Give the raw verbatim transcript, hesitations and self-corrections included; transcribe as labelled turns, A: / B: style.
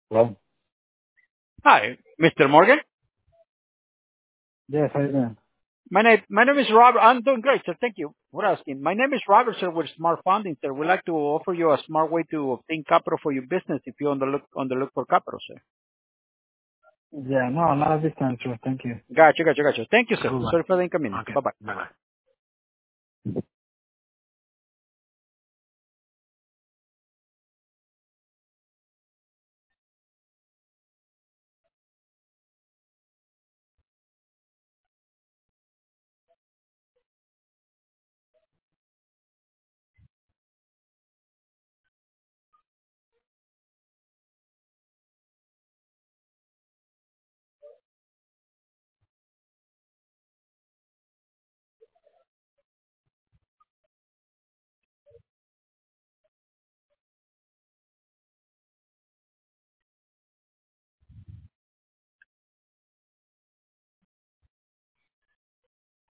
A: Hello?
B: Hi, Mister Morgan.
A: Yes, how you doing?
B: My name, my name is Robert. I'm doing great, sir. Thank you for asking. My name is Robert, sir, with Smart Funding, sir. We'd like to offer you a smart way to obtain capital for your business if you're on the look, on the look for capital, sir.
A: Yeah, no, not at this time, sure. Thank you.
B: Gotcha, gotcha, gotcha. Thank you, sir.
A: Bye-bye.
B: Sorry for the inconvenience.
A: Okay,
B: Bye-bye.
A: bye-bye.